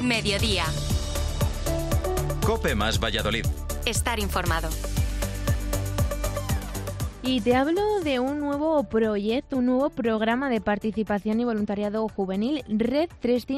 Mediodía. COPE más Valladolid. Estar informado. Y te hablo de un nuevo proyecto, un nuevo programa de participación y voluntariado juvenil, Red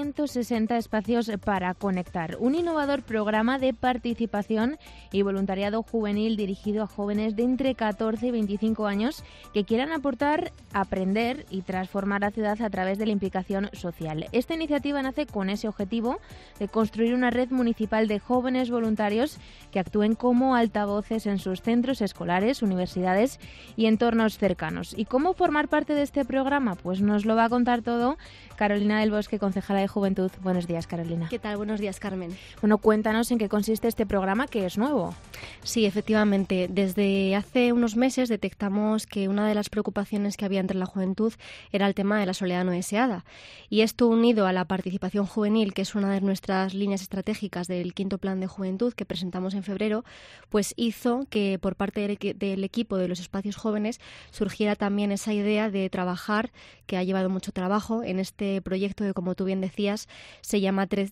360 Espacios para Conectar. Un innovador programa de participación y voluntariado juvenil dirigido a jóvenes de entre 14 y 25 años que quieran aportar, aprender y transformar la ciudad a través de la implicación social. Esta iniciativa nace con ese objetivo de construir una red municipal de jóvenes voluntarios que actúen como altavoces en sus centros escolares, universidades y entornos cercanos. ¿Y cómo formar parte de este programa? Pues nos lo va a contar todo Carolina del Bosque, concejala de Juventud. Buenos días, Carolina. ¿Qué tal? Buenos días, Carmen. Bueno, cuéntanos en qué consiste este programa, que es nuevo. Sí, efectivamente. Desde hace unos meses detectamos que una de las preocupaciones que había entre la juventud era el tema de la soledad no deseada. Y esto, unido a la participación juvenil, que es una de nuestras líneas estratégicas del quinto plan de juventud que presentamos en febrero, pues hizo que por parte del equipo de los espacios jóvenes surgiera también esa idea de trabajar, que ha llevado mucho trabajo, en este proyecto que, como tú bien decías, se llama Red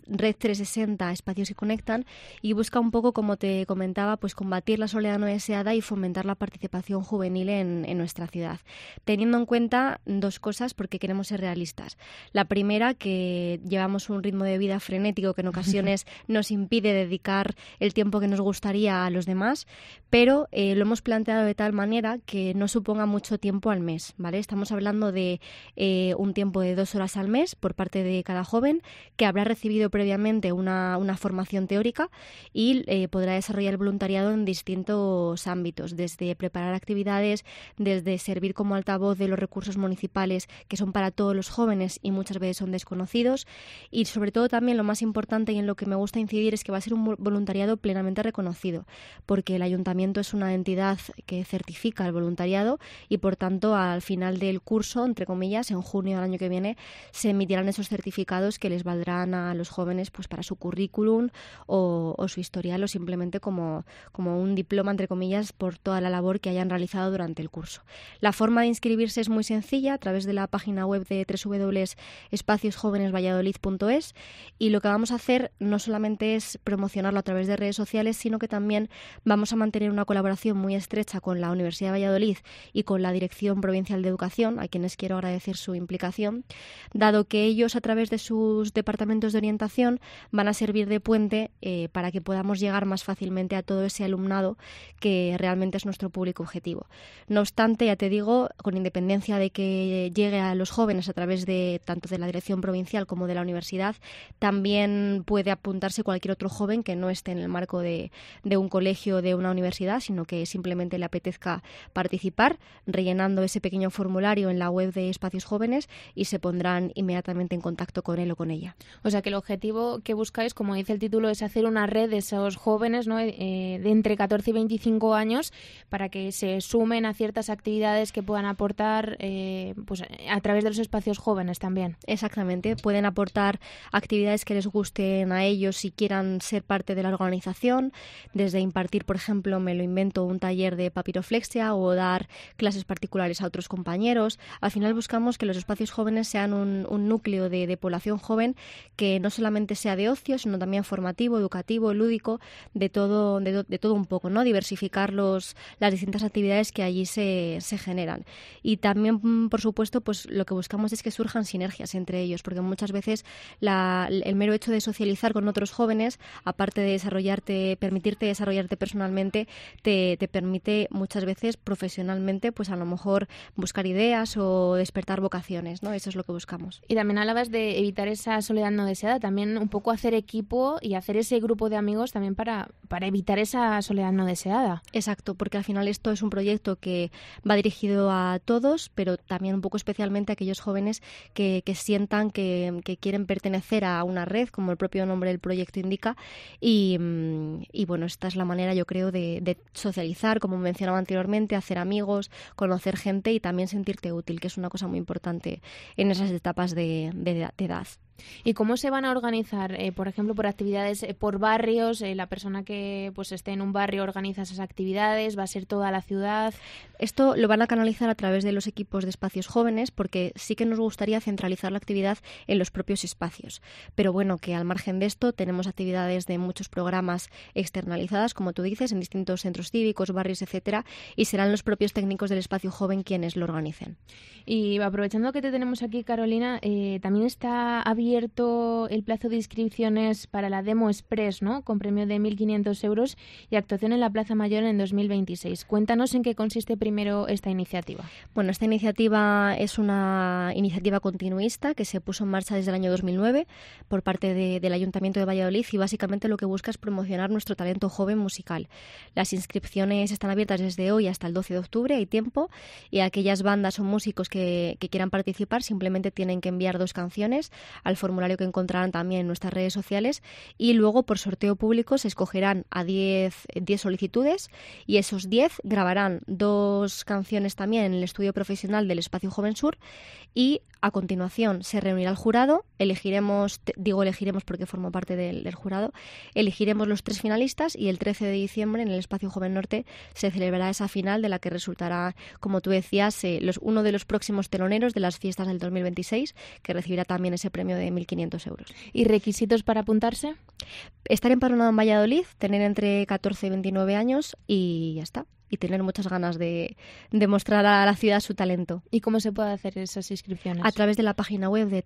360 Espacios que Conectan, y busca un poco, como te comentaba, pues combatir la soledad no deseada y fomentar la participación juvenil en nuestra ciudad, teniendo en cuenta dos cosas, porque queremos ser realistas. La primera, que llevamos un ritmo de vida frenético que en ocasiones nos impide dedicar el tiempo que nos gustaría a los demás, pero lo hemos planteado de tal manera que no suponga mucho tiempo al mes, ¿vale? Estamos hablando de un tiempo de 2 horas al mes por parte de cada joven, que habrá recibido previamente una formación teórica y podrá desarrollar el voluntariado en distintos ámbitos, desde preparar actividades, desde servir como altavoz de los recursos municipales que son para todos los jóvenes y muchas veces son desconocidos, y sobre todo también lo más importante y en lo que me gusta incidir es que va a ser un voluntariado plenamente reconocido, porque el ayuntamiento es una entidad que certifica el voluntariado y por tanto al final del curso, entre comillas, en junio del año que viene, se emitirán esos certificados que les valdrán a los jóvenes pues para su currículum o su historial, o simplemente como un diploma, entre comillas, por toda la labor que hayan realizado durante el curso. La forma de inscribirse es muy sencilla, a través de la página web de www.espaciosjovenesvalladolid.es, y lo que vamos a hacer no solamente es promocionarlo a través de redes sociales, sino que también vamos a mantener una colaboración muy estrecha con la Universidad de Valladolid y con la Dirección Provincial de Educación, a quienes quiero agradecer su implicación, dado que ellos, a través de sus departamentos de orientación, van a servir de puente para que podamos llegar más fácilmente a todo ese alumnado que realmente es nuestro público objetivo. No obstante, ya te digo, con independencia de que llegue a los jóvenes a través de tanto de la Dirección Provincial como de la Universidad, también puede apuntarse cualquier otro joven que no esté en el marco de un colegio o de una universidad, sino que simplemente le apetezca participar, rellenando ese pequeño formulario en la web de Espacios Jóvenes, y se pondrán inmediatamente en contacto con él o con ella. O sea que el objetivo que buscáis, como dice el título, es hacer una red de esos jóvenes, ¿no? De entre 14 y 25 años, para que se sumen a ciertas actividades que puedan aportar pues a través de los espacios jóvenes también. Exactamente, pueden aportar actividades que les gusten a ellos si quieran ser parte de la organización, desde impartir, por ejemplo, me lo invento, un taller de papiroflexia o dar clases particulares a otros compañeros. Al final buscamos que los espacios jóvenes sean un núcleo de población joven que no solamente sea de ocio, sino también formativo, educativo, lúdico, de todo un poco, ¿no? Diversificar las distintas actividades que allí se generan. Y también, por supuesto, pues lo que buscamos es que surjan sinergias entre ellos, porque muchas veces el mero hecho de socializar con otros jóvenes, aparte de permitirte desarrollarte personalmente, te permite muchas veces profesionalmente, pues a lo mejor buscar ideas o despertar vocaciones, ¿no? Eso es lo que buscamos. Y también hablabas de evitar esa soledad no deseada, también un poco hacer equipo y hacer ese grupo de amigos también para evitar esa soledad no deseada. Exacto, porque al final esto es un proyecto que va dirigido a todos, pero también un poco especialmente a aquellos jóvenes que sientan que quieren pertenecer a una red, como el propio nombre del proyecto indica, y bueno, esta es la manera, yo creo, de socializar, como mencionaba anteriormente, hacer amigos, conocer gente y también sentirte útil, que es una cosa muy importante en esas etapas de edad. ¿Y cómo se van a organizar? Por ejemplo, por actividades, por barrios, la persona que pues esté en un barrio organiza esas actividades, ¿va a ser toda la ciudad? Esto lo van a canalizar a través de los equipos de espacios jóvenes, porque sí que nos gustaría centralizar la actividad en los propios espacios. Pero bueno, que al margen de esto tenemos actividades de muchos programas externalizadas, como tú dices, en distintos centros cívicos, barrios, etcétera, y serán los propios técnicos del espacio joven quienes lo organicen. Y aprovechando que te tenemos aquí, Carolina, también está abierto el plazo de inscripciones para la Demo Express, ¿no? Con premio de 1.500 euros y actuación en la Plaza Mayor en 2026. Cuéntanos en qué consiste primero esta iniciativa. Bueno, esta iniciativa es una iniciativa continuista que se puso en marcha desde el año 2009 por parte del Ayuntamiento de Valladolid y básicamente lo que busca es promocionar nuestro talento joven musical. Las inscripciones están abiertas desde hoy hasta el 12 de octubre, hay tiempo, y aquellas bandas o músicos que quieran participar simplemente tienen que enviar 2 canciones al formulario que encontrarán también en nuestras redes sociales y luego por sorteo público se escogerán a 10 solicitudes y esos 10 grabarán 2 canciones también en el estudio profesional del Espacio Joven Sur y a continuación se reunirá el jurado, elegiremos porque formo parte del jurado, elegiremos los 3 finalistas y el 13 de diciembre en el Espacio Joven Norte se celebrará esa final de la que resultará, como tú decías, uno de los próximos teloneros de las fiestas del 2026 que recibirá también ese premio de 1.500 euros. ¿Y requisitos para apuntarse? Estar empadronado en Valladolid, tener entre 14 y 29 años y ya está. Y tener muchas ganas de mostrar a la ciudad su talento. ¿Y cómo se puede hacer esas inscripciones? A través de la página web de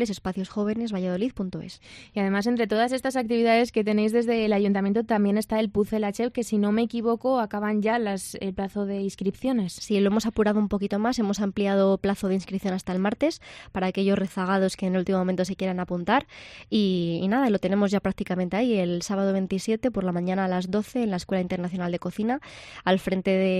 www.espaciosjovenesvalladolid.es. Y además, entre todas estas actividades que tenéis desde el Ayuntamiento, también está el Puzzle HEP, que si no me equivoco, acaban ya el plazo de inscripciones. Sí, lo hemos apurado un poquito más, hemos ampliado plazo de inscripción hasta el martes para aquellos rezagados que en el último momento se quieran apuntar. Y nada, lo tenemos ya prácticamente ahí, el sábado 27 por la mañana a las 12 en la Escuela Internacional de Cocina, al frente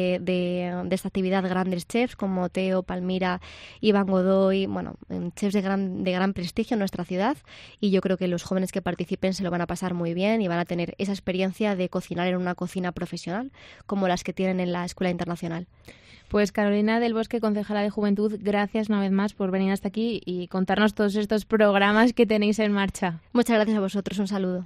de esta actividad grandes chefs como Teo, Palmira, Iván Godoy, bueno, chefs de gran prestigio en nuestra ciudad y yo creo que los jóvenes que participen se lo van a pasar muy bien y van a tener esa experiencia de cocinar en una cocina profesional como las que tienen en la Escuela Internacional. Pues Carolina del Bosque, concejala de Juventud, gracias una vez más por venir hasta aquí y contarnos todos estos programas que tenéis en marcha. Muchas gracias a vosotros, un saludo.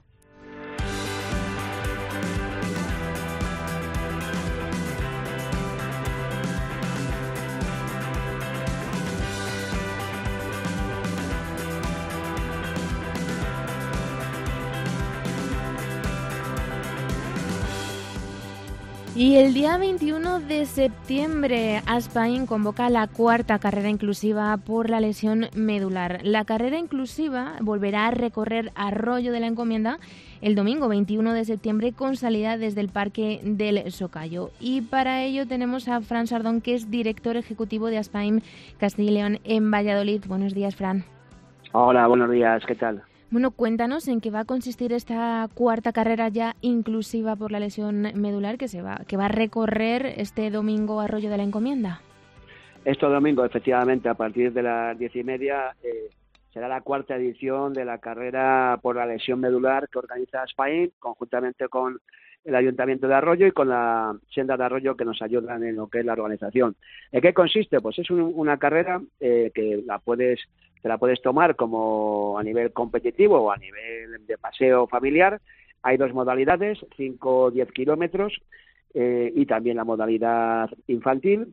Y el día 21 de septiembre, Aspain convoca la 4ª carrera inclusiva por la lesión medular. La carrera inclusiva volverá a recorrer Arroyo de la Encomienda el domingo 21 de septiembre con salida desde el Parque del Socayo. Y para ello tenemos a Fran Sardón, que es director ejecutivo de Aspain Castilla y León en Valladolid. Buenos días, Fran. Hola, buenos días, ¿qué tal? Bueno, cuéntanos en qué va a consistir esta 4ª carrera ya inclusiva por la lesión medular que va a recorrer este domingo Arroyo de la Encomienda. Este domingo, efectivamente, a partir de las 10:30 será la 4ª edición de la carrera por la lesión medular que organiza Aspain conjuntamente con el Ayuntamiento de Arroyo y con la Senda de Arroyo que nos ayudan en lo que es la organización. ¿En qué consiste? Pues es una carrera que te la puedes tomar como a nivel competitivo o a nivel de paseo familiar. Hay 2 modalidades, 5 o 10 kilómetros y también la modalidad infantil.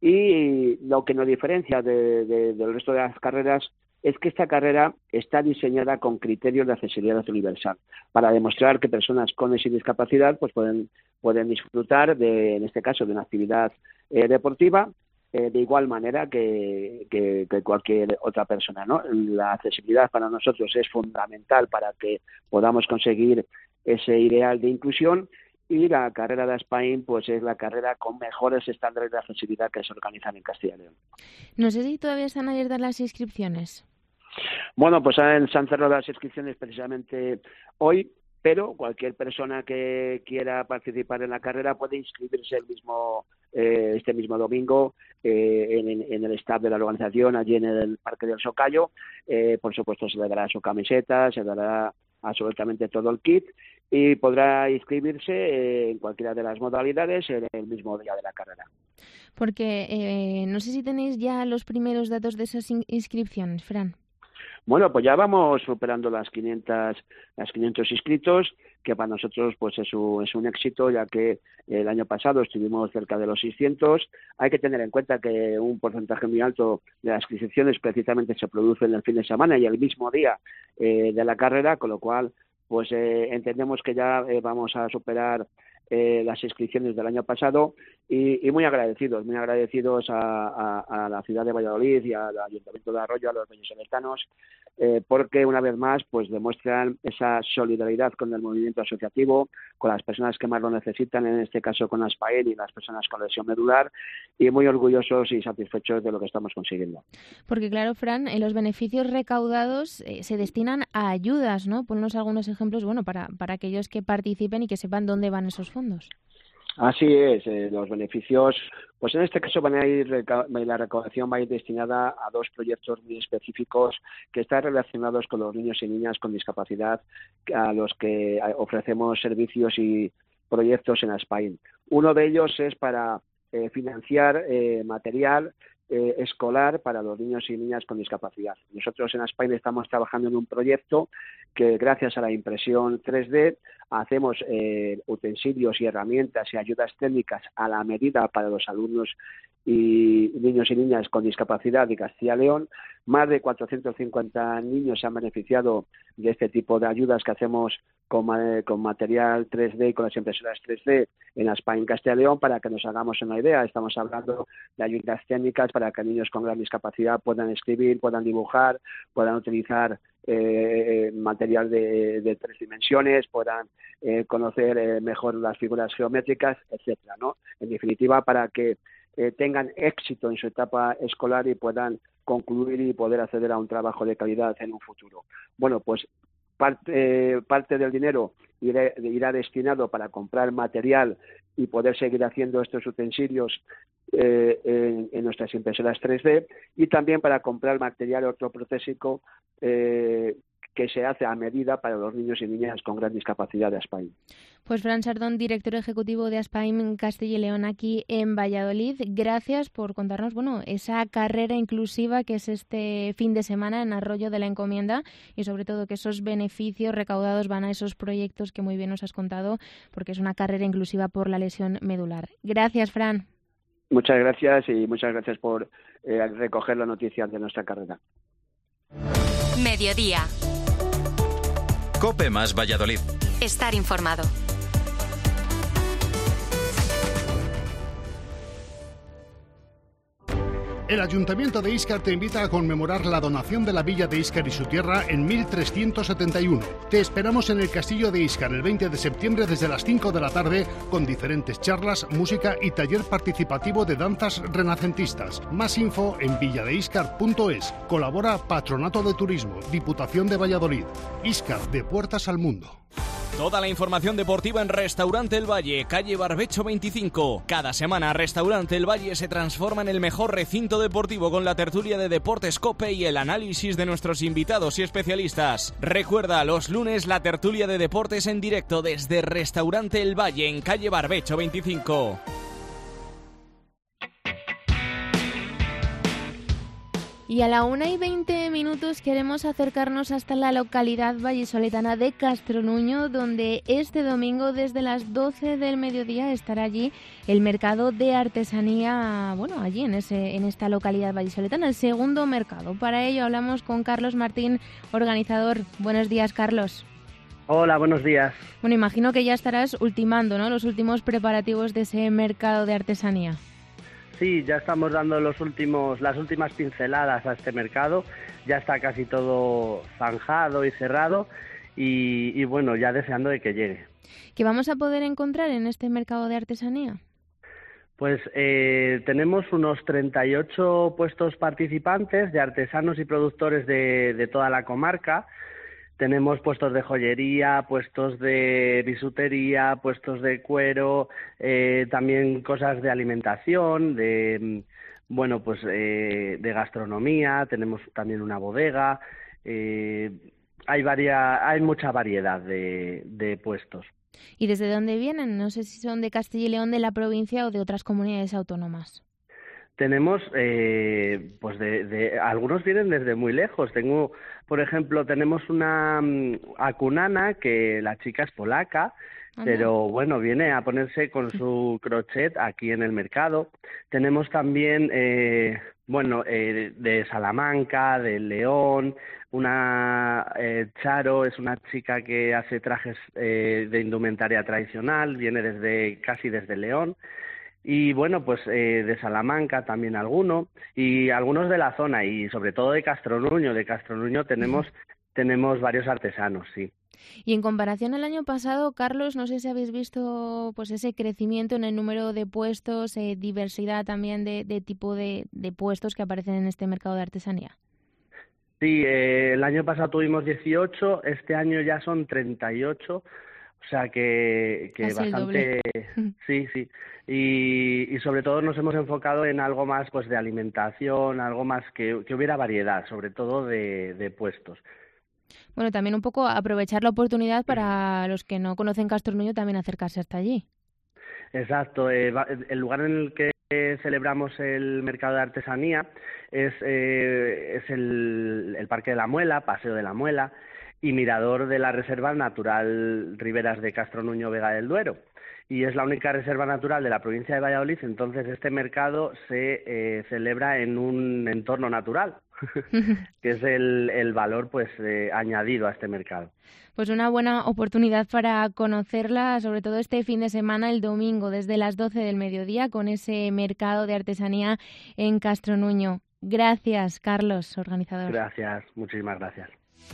Y lo que nos diferencia del resto de las carreras es que esta carrera está diseñada con criterios de accesibilidad universal para demostrar que personas con y sin discapacidad pues pueden disfrutar en este caso de una actividad deportiva de igual manera que cualquier otra persona, ¿no? La accesibilidad para nosotros es fundamental para que podamos conseguir ese ideal de inclusión y la carrera de Aspain pues es la carrera con mejores estándares de accesibilidad que se organizan en Castilla y León. No sé si todavía están abiertas las inscripciones. Bueno, pues se han cerrado las inscripciones precisamente hoy, pero cualquier persona que quiera participar en la carrera puede inscribirse este mismo domingo en el staff de la organización, allí en el Parque del Socayo. Por supuesto, se le dará su camiseta, se dará absolutamente todo el kit y podrá inscribirse en cualquiera de las modalidades en el mismo día de la carrera. Porque no sé si tenéis ya los primeros datos de esas inscripciones, Fran. Bueno, pues ya vamos superando las 500 inscritos, que para nosotros pues es un éxito, ya que el año pasado estuvimos cerca de los 600. Hay que tener en cuenta que un porcentaje muy alto de las inscripciones precisamente se produce en el fin de semana y el mismo día de la carrera, con lo cual pues entendemos que ya vamos a superar las inscripciones del año pasado y muy agradecidos a la ciudad de Valladolid y al Ayuntamiento de Arroyo, a los vallisoletanos, porque una vez más pues demuestran esa solidaridad con el movimiento asociativo, con las personas que más lo necesitan, en este caso con Aspain y las personas con lesión medular, y muy orgullosos y satisfechos de lo que estamos consiguiendo. Porque claro, Fran, los beneficios recaudados se destinan a ayudas, ¿no? Ponnos algunos ejemplos, bueno, para aquellos que participen y que sepan dónde van esos fondos. Así es, los beneficios, pues en este caso la recaudación va a ir destinada a 2 proyectos muy específicos que están relacionados con los niños y niñas con discapacidad a los que ofrecemos servicios y proyectos en Aspain. Uno de ellos es para financiar material escolar para los niños y niñas con discapacidad. Nosotros en Aspain estamos trabajando en un proyecto que gracias a la impresión 3D hacemos utensilios y herramientas y ayudas técnicas a la medida para los alumnos y niños y niñas con discapacidad de Castilla y León. Más de 450 niños se han beneficiado de este tipo de ayudas que hacemos con material 3D y con las impresoras 3D en Aspain, Castilla y León. Para que nos hagamos una idea, estamos hablando de ayudas técnicas para que niños con gran discapacidad puedan escribir, puedan dibujar, puedan utilizar material de 3 dimensiones, puedan conocer mejor las figuras geométricas, etcétera, ¿no? En definitiva, para que tengan éxito en su etapa escolar y puedan concluir y poder acceder a un trabajo de calidad en un futuro. Bueno, pues parte del dinero irá destinado para comprar material y poder seguir haciendo estos utensilios en nuestras impresoras 3D, y también para comprar material ortoprotésico que se hace a medida para los niños y niñas con gran discapacidad de Aspain. Pues Fran Sardón, director ejecutivo de Aspain Castilla y León aquí en Valladolid, gracias por contarnos esa carrera inclusiva que es este fin de semana en Arroyo de la Encomienda, y sobre todo que esos beneficios recaudados van a esos proyectos que muy bien nos has contado, porque es una carrera inclusiva por la lesión medular. Gracias, Fran. Muchas gracias y muchas gracias por recoger la noticia de nuestra carrera. Mediodía. COPE más Valladolid. Estar informado. El Ayuntamiento de Íscar te invita a conmemorar la donación de la villa de Íscar y su tierra en 1371. Te esperamos en el Castillo de Íscar el 20 de septiembre desde las 5 de la tarde con diferentes charlas, música y taller participativo de danzas renacentistas. Más info en villadeíscar.es. Colabora Patronato de Turismo, Diputación de Valladolid. Íscar, de puertas al mundo. Toda la información deportiva en Restaurante El Valle, calle Barbecho 25. Cada semana Restaurante El Valle se transforma en el mejor recinto deportivo con la tertulia de Deportes COPE y el análisis de nuestros invitados y especialistas. Recuerda, los lunes la tertulia de deportes en directo desde Restaurante El Valle en calle Barbecho 25. Y a la 1:20 queremos acercarnos hasta la localidad vallisoletana de Castronuño, donde este domingo desde las 12 del mediodía estará allí el mercado de artesanía, allí en esta localidad vallisoletana, el segundo mercado. Para ello hablamos con Carlos Martín, organizador. Buenos días, Carlos. Hola, buenos días. Bueno, imagino que ya estarás ultimando, ¿no?, los últimos preparativos de ese mercado de artesanía. Sí, ya estamos dando las últimas pinceladas a este mercado. Ya está casi todo zanjado y cerrado y bueno, ya deseando de que llegue. ¿Qué vamos a poder encontrar en este mercado de artesanía? Pues tenemos unos 38 puestos participantes de artesanos y productores de toda la comarca. Tenemos puestos de joyería, puestos de bisutería, puestos de cuero, también cosas de alimentación, de gastronomía. Tenemos también una bodega. Hay mucha variedad de puestos. ¿Y desde dónde vienen? No sé si son de Castilla y León, de la provincia o de otras comunidades autónomas. Tenemos, algunos vienen desde muy lejos. Tengo por ejemplo, tenemos una acunana que la chica es polaca, pero bueno, viene a ponerse con su crochet aquí en el mercado. Tenemos también, de Salamanca, de León, una Charo, es una chica que hace trajes de indumentaria tradicional, viene casi desde León. Y bueno, pues de Salamanca también alguno, y algunos de la zona, y sobre todo de Castronuño. De Castronuño tenemos varios artesanos, sí. Y en comparación al año pasado, Carlos, no sé si habéis visto pues ese crecimiento en el número de puestos, diversidad también de tipo de puestos que aparecen en este mercado de artesanía. Sí, el año pasado tuvimos 18, este año ya son 38, o sea que Casi bastante, sí. Y sobre todo nos hemos enfocado en algo más pues de alimentación, algo más que hubiera variedad, sobre todo de puestos. Bueno, también un poco aprovechar la oportunidad para los que no conocen Castronuño también acercarse hasta allí. Exacto, el lugar en el que celebramos el mercado de artesanía es el Parque de la Muela, Paseo de la Muela y mirador de la Reserva Natural Riberas de Castronuño Vega del Duero. Y es la única reserva natural de la provincia de Valladolid, entonces este mercado se celebra en un entorno natural, que es el valor pues añadido a este mercado. Pues una buena oportunidad para conocerla, sobre todo este fin de semana, el domingo, desde las 12 del mediodía, con ese mercado de artesanía en Castronuño. Gracias, Carlos, organizador. Gracias, muchísimas gracias.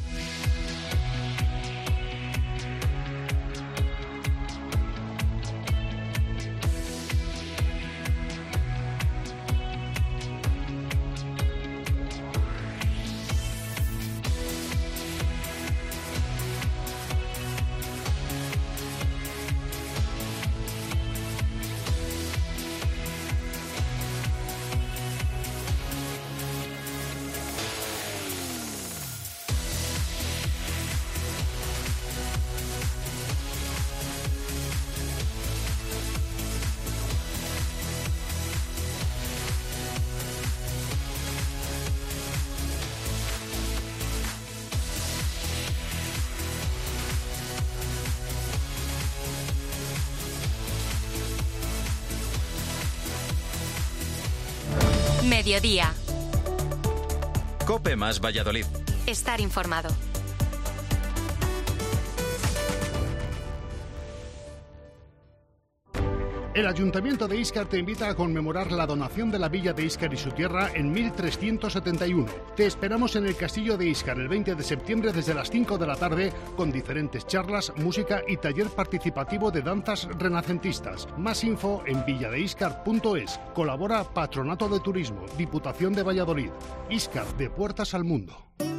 Mediodía. COPE más Valladolid. Estar informado. El Ayuntamiento de Íscar te invita a conmemorar la donación de la villa de Íscar y su tierra en 1371. Te esperamos en el Castillo de Íscar el 20 de septiembre desde las 5 de la tarde con diferentes charlas, música y taller participativo de danzas renacentistas. Más info en villadeíscar.es. Colabora Patronato de Turismo, Diputación de Valladolid. Íscar, de puertas al mundo.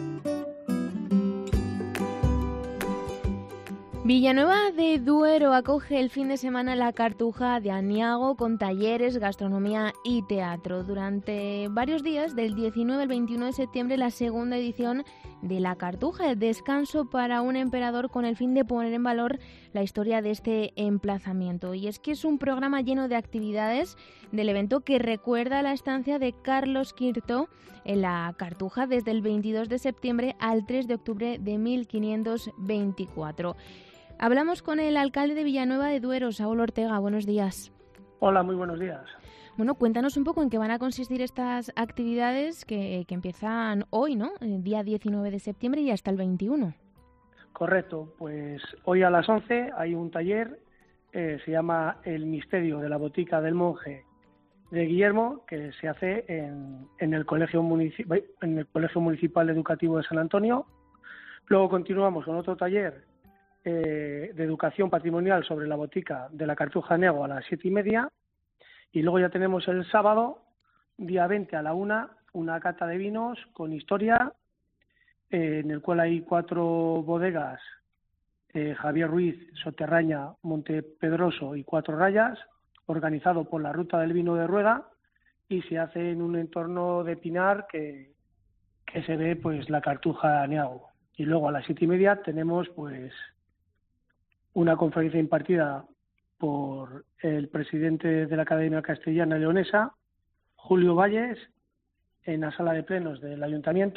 Villanueva de Duero acoge el fin de semana la Cartuja de Aniago con talleres, gastronomía y teatro. Durante varios días, del 19 al 21 de septiembre, la segunda edición de la Cartuja, el descanso para un emperador, con el fin de poner en valor la historia de este emplazamiento. Y es que es un programa lleno de actividades del evento que recuerda la estancia de Carlos V en la Cartuja desde el 22 de septiembre al 3 de octubre de 1524. Hablamos con el alcalde de Villanueva de Duero, Saúl Ortega. Buenos días. Hola, muy buenos días. Bueno, cuéntanos un poco en qué van a consistir estas actividades que empiezan hoy, ¿no? El día 19 de septiembre y hasta el 21. Correcto, pues hoy a las 11 hay un taller, se llama El misterio de la botica del monje de Guillermo, que se hace en el Colegio Municipal Educativo de San Antonio. Luego continuamos con otro taller de educación patrimonial sobre la botica de la Cartuja de Aniago a las 7:30, y luego ya tenemos el sábado, día 20 a la 1, una cata de vinos con historia, en el cual hay 4 bodegas, Javier Ruiz, Soterraña, Montepedroso y 4 Rayas, organizado por la Ruta del Vino de Rueda, y se hace en un entorno de pinar que se ve pues la Cartuja de Aniago. Y luego a las 7:30 tenemos pues una conferencia impartida por el presidente de la Academia Castellana Leonesa, Julio Valles, en la sala de plenos del Ayuntamiento,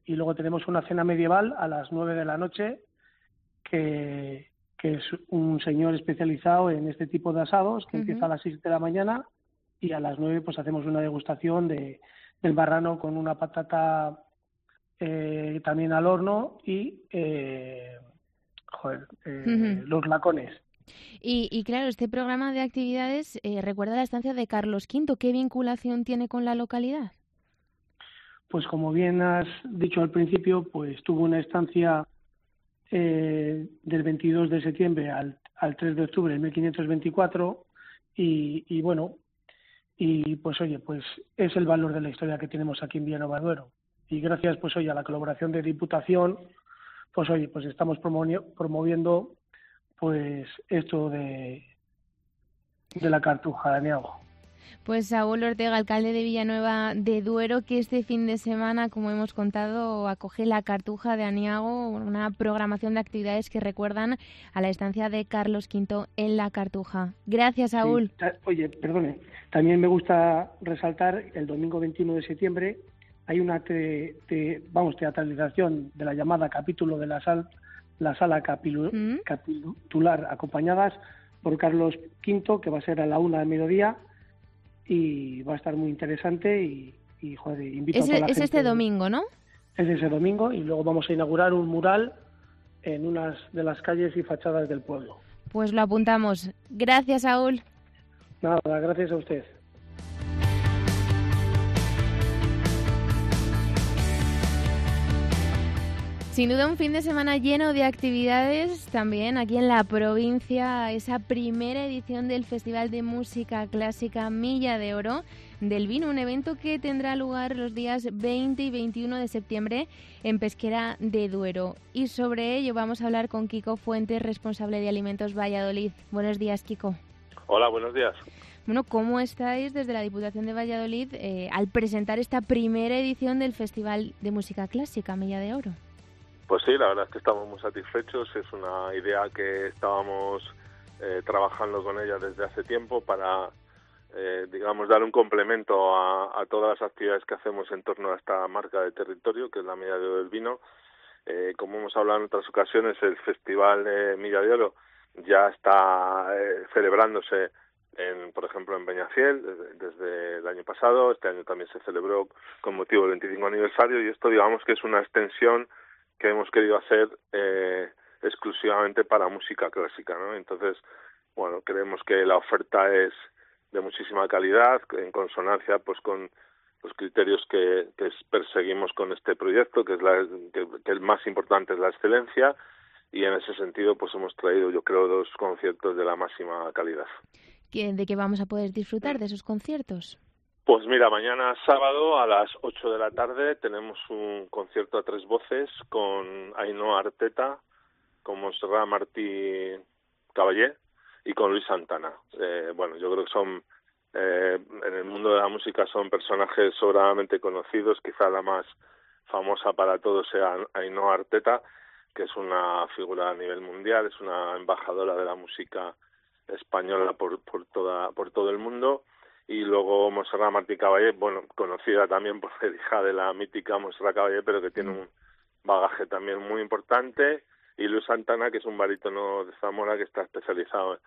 y luego tenemos una cena medieval a las 9 de la noche, que es un señor especializado en este tipo de asados, que empieza a las 6 de la mañana, y a las 9 pues hacemos una degustación del marrano con una patata también al horno y los lacones. Y claro, este programa de actividades recuerda la estancia de Carlos V. ¿Qué vinculación tiene con la localidad? Pues como bien has dicho al principio, pues tuvo una estancia del 22 de septiembre al 3 de octubre de 1524 y bueno, y pues oye, pues es el valor de la historia que tenemos aquí en Villanueva de Duero. Y gracias pues oye a la colaboración de Diputación, pues oye, pues estamos promoviendo pues esto de la Cartuja de Aniago. Pues Saúl Ortega, alcalde de Villanueva de Duero, que este fin de semana, como hemos contado, acoge la Cartuja de Aniago, una programación de actividades que recuerdan a la estancia de Carlos V en la Cartuja. Gracias, Saúl. Sí. Oye, perdone, también me gusta resaltar el domingo 21 de septiembre hay una teatralización de la llamada capítulo de la sala capitular, acompañadas por Carlos V, que va a ser a la 1 del mediodía, y va a estar muy interesante y joder, invito a toda la gente. Es este domingo, ¿no? Es ese domingo, y luego vamos a inaugurar un mural en unas de las calles y fachadas del pueblo. Pues lo apuntamos. Gracias, Saúl. Nada, gracias a usted. Sin duda un fin de semana lleno de actividades también aquí en la provincia, esa primera edición del Festival de Música Clásica Milla de Oro del Vino, un evento que tendrá lugar los días 20 y 21 de septiembre en Pesquera de Duero. Y sobre ello vamos a hablar con Kiko Fuentes, responsable de Alimentos Valladolid. Buenos días, Kiko. Hola, buenos días. Bueno, ¿cómo estáis desde la Diputación de Valladolid al presentar esta primera edición del Festival de Música Clásica Milla de Oro? Pues sí, la verdad es que estamos muy satisfechos. Es una idea que estábamos trabajando con ella desde hace tiempo para, dar un complemento a todas las actividades que hacemos en torno a esta marca de territorio, que es la Milla de Oro del Vino. Como hemos hablado en otras ocasiones, el Festival de Milla de Oro ya está celebrándose, por ejemplo, en Peñafiel desde el año pasado. Este año también se celebró con motivo del 25 aniversario, y esto digamos que es una extensión que hemos querido hacer exclusivamente para música clásica, ¿no? Entonces, bueno, creemos que la oferta es de muchísima calidad, en consonancia pues con los criterios que perseguimos con este proyecto, que el más importante es la excelencia, y en ese sentido pues hemos traído, yo creo, 2 conciertos de la máxima calidad. ¿De qué vamos a poder disfrutar de esos conciertos? Pues mira, mañana sábado a las 8 de la tarde tenemos un concierto a 3 voces con Ainhoa Arteta, con Montserrat Martí Caballé y con Luis Santana. Yo creo que son, en el mundo de la música son personajes sobradamente conocidos. Quizá la más famosa para todos sea Ainhoa Arteta, que es una figura a nivel mundial, es una embajadora de la música española por todo el mundo. Y luego Montserrat Martí Caballé, conocida también por ser hija de la mítica Montserrat Caballé, pero que tiene un bagaje también muy importante. Y Luis Santana, que es un barítono de Zamora que está especializado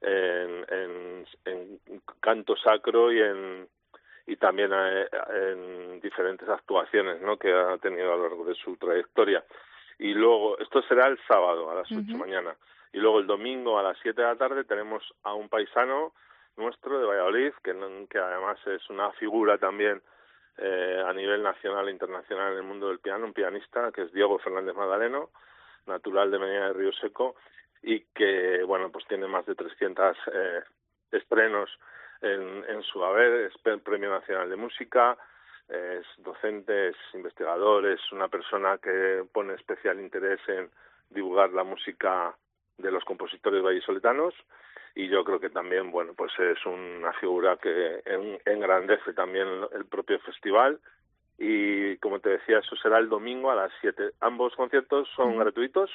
en canto sacro y también en diferentes actuaciones, ¿no?, que ha tenido a lo largo de su trayectoria. Y luego, esto será el sábado a las 8 mañana. Y luego el domingo a las 7 de la tarde tenemos a un paisano nuestro de Valladolid, que además es una figura también a nivel nacional e internacional en el mundo del piano, un pianista, que es Diego Fernández Madaleno, natural de Medina de Río Seco, y que, pues tiene más de 300 estrenos en su haber. Es Premio Nacional de Música, es docente, es investigador, es una persona que pone especial interés en divulgar la música de los compositores vallisoletanos, y yo creo que también, pues es una figura que engrandece también el propio festival. Y como te decía, eso será el domingo a las 7. Ambos conciertos son gratuitos,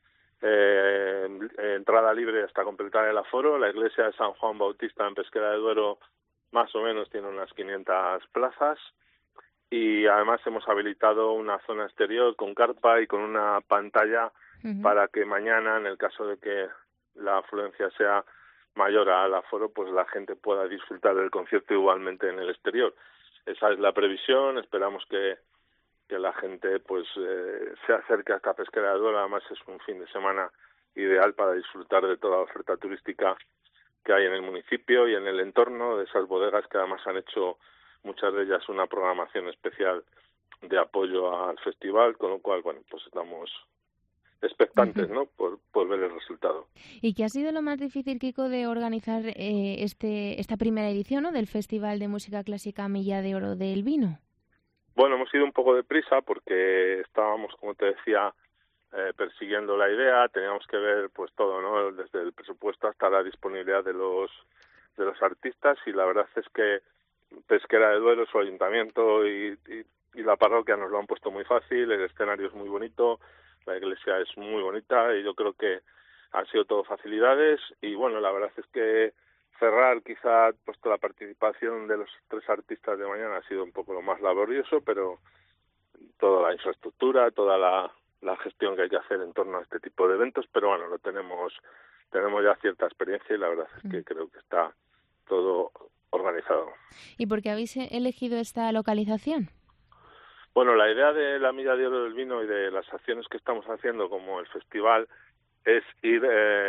entrada libre hasta completar el aforo. La iglesia de San Juan Bautista en Pesquera de Duero más o menos tiene unas 500 plazas, y además hemos habilitado una zona exterior con carpa y con una pantalla para que mañana, en el caso de que la afluencia sea mayor al aforo, pues la gente pueda disfrutar del concierto igualmente en el exterior. Esa es la previsión. Esperamos que la gente pues se acerque a esta pesquera de Duero. Además es un fin de semana ideal para disfrutar de toda la oferta turística que hay en el municipio y en el entorno, de esas bodegas que además han hecho muchas de ellas una programación especial de apoyo al festival, con lo cual, bueno, pues estamos expectantes, ¿no?, por ver el resultado. ¿Y qué ha sido lo más difícil, Kiko, de organizar esta primera edición, ¿no?, del Festival de Música Clásica Milla de Oro del Vino? Bueno, hemos ido un poco deprisa porque estábamos, como te decía, persiguiendo la idea. Teníamos que ver pues todo, ¿no?, desde el presupuesto hasta la disponibilidad de los artistas, y la verdad es que Pesquera de Duero, su ayuntamiento y la parroquia nos lo han puesto muy fácil. El escenario es muy bonito, la iglesia es muy bonita, y yo creo que han sido todo facilidades. Y bueno, la verdad es que cerrar quizá pues toda la participación de los 3 artistas de mañana ha sido un poco lo más laborioso, pero toda la infraestructura, toda la gestión que hay que hacer en torno a este tipo de eventos, pero bueno, tenemos ya cierta experiencia y la verdad es que creo que está todo organizado. ¿Y por qué habéis elegido esta localización? Bueno, la idea de la Milla de Oro del Vino y de las acciones que estamos haciendo como el festival es ir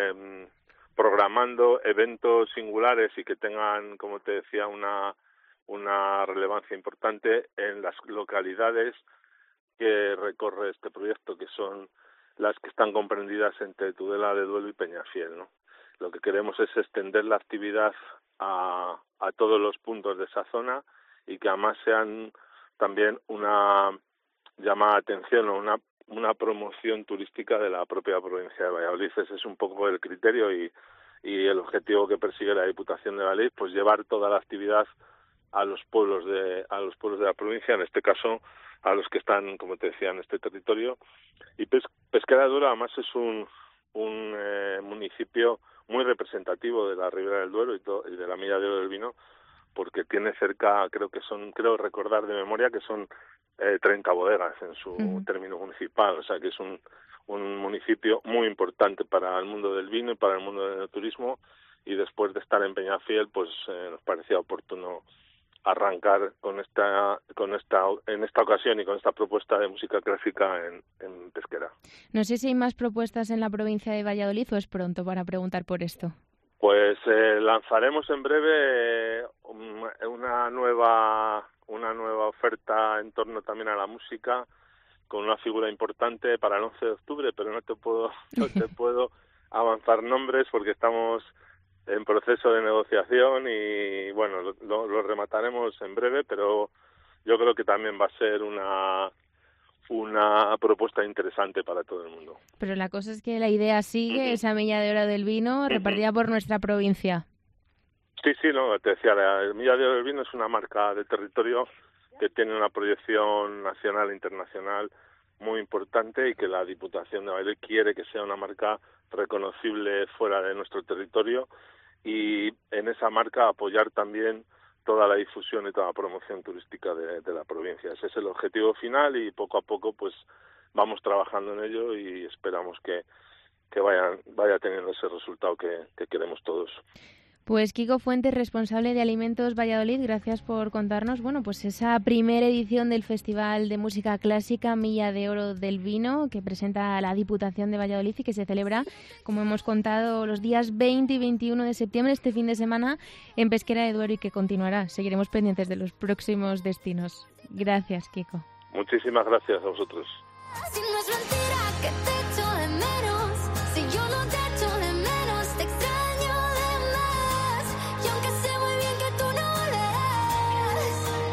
programando eventos singulares y que tengan, como te decía, una relevancia importante en las localidades que recorre este proyecto, que son las que están comprendidas entre Tudela de Duero y Peñafiel, ¿no? Lo que queremos es extender la actividad a todos los puntos de esa zona y que además sean también una llamada de atención o una promoción turística de la propia provincia de Valladolid. Ese es un poco el criterio y el objetivo que persigue la Diputación de Valladolid, pues llevar toda la actividad a los pueblos de la provincia, en este caso a los que están, como te decía, en este territorio. Y Pesquera de Duero además es un municipio muy representativo de la Ribera del Duero y de la Milla de Oro del Vino, porque tiene cerca, creo recordar de memoria que son 30 bodegas en su término municipal, o sea que es un municipio muy importante para el mundo del vino y para el mundo del turismo, y después de estar en Peñafiel, pues nos parecía oportuno arrancar en esta ocasión y con esta propuesta de música clásica en Pesquera. No sé si hay más propuestas en la provincia de Valladolid o es pronto para preguntar por esto. Pues lanzaremos en breve una nueva oferta en torno también a la música, con una figura importante para el 11 de octubre, pero no te puedo avanzar nombres porque estamos en proceso de negociación y bueno, lo remataremos en breve, pero yo creo que también va a ser una propuesta interesante para todo el mundo. Pero la cosa es que la idea sigue, esa Milla de Oro del Vino repartida por nuestra provincia. Sí, no, te decía, la Milla de Oro del Vino es una marca de territorio que tiene una proyección nacional e internacional muy importante y que la Diputación de Valladolid quiere que sea una marca reconocible fuera de nuestro territorio, y en esa marca apoyar también toda la difusión y toda la promoción turística de la provincia. Ese es el objetivo final y poco a poco pues vamos trabajando en ello y esperamos que vaya teniendo ese resultado que queremos todos. Pues Kiko Fuentes, responsable de Alimentos Valladolid, gracias por contarnos, bueno, pues esa primera edición del Festival de Música Clásica Milla de Oro del Vino que presenta la Diputación de Valladolid y que se celebra, como hemos contado, los días 20 y 21 de septiembre, este fin de semana, en Pesquera de Duero, y que continuará. Seguiremos pendientes de los próximos destinos. Gracias, Kiko. Muchísimas gracias a vosotros. Si no es mentira que te echo de menos, si yo no te echo de menos, te extraño de más. Y aunque sé muy bien que tú no lees,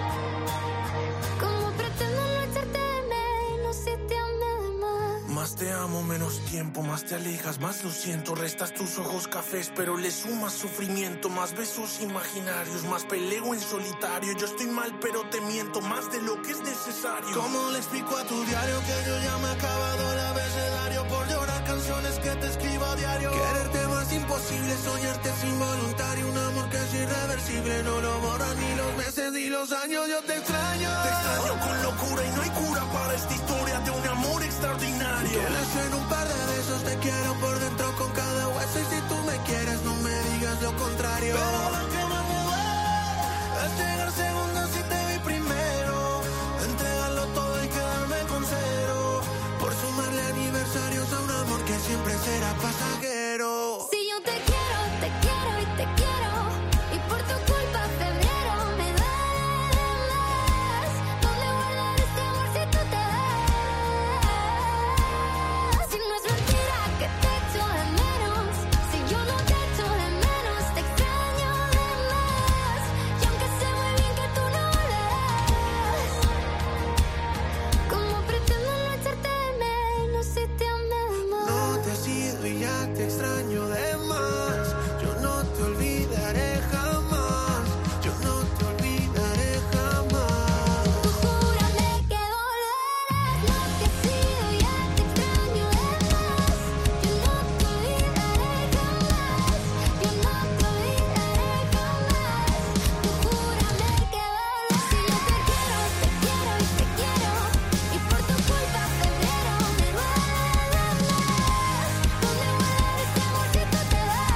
como pretendo no echarte de menos si te amé de más. Más te amo, menos tiempo, más te alejas, más lo siento. Restas tus ojos cafés, pero le sumas sufrimiento. Más besos imaginarios, más peleo en solitario. Yo estoy mal, pero te miento más de lo que es necesario. ¿Cómo le explico a tu diario que yo ya me he acabado el abecedario por llorar canciones que te escribo a diario? Quererte más imposible soñarte sin voluntario, un amor que es irreversible, no lo borran ni los meses ni los años. Yo te extraño con locura y no hay cura para esta historia de un amor extraordinario. Que les en un par de besos, te quiero por dentro con cada hueso, y si tú me quieres no me digas lo contrario. Pero lo que más me duele es llegar segundo si te vi primero, entregarlo todo y quedarme con cero, por sumarle aniversarios a un amor que siempre será pasajero. Si yo te quiero y te quiero, y por tu culpa febrero me duele más. ¿Dónde guardar este amor si tú te vas? Si no es mentira que te echo de menos, si yo no te echo de menos, te extraño de más. Y aunque sé muy bien que tú no lo ves, ¿cómo pretendo no echarte de menos si te amé de más? No te has ido y ya te extraño de más. Yo no te olvidaré jamás. Yo no te olvidaré jamás. Tú júrame que volverás. No te has ido y ya te extraño de más. Yo no te olvidaré jamás. Yo no te olvidaré jamás. Tú júrame que volverás. Si yo te quiero y te quiero y te quiero, y por tu culpa febrero me duele más. ¿Dónde guardar este amor si tú te vas?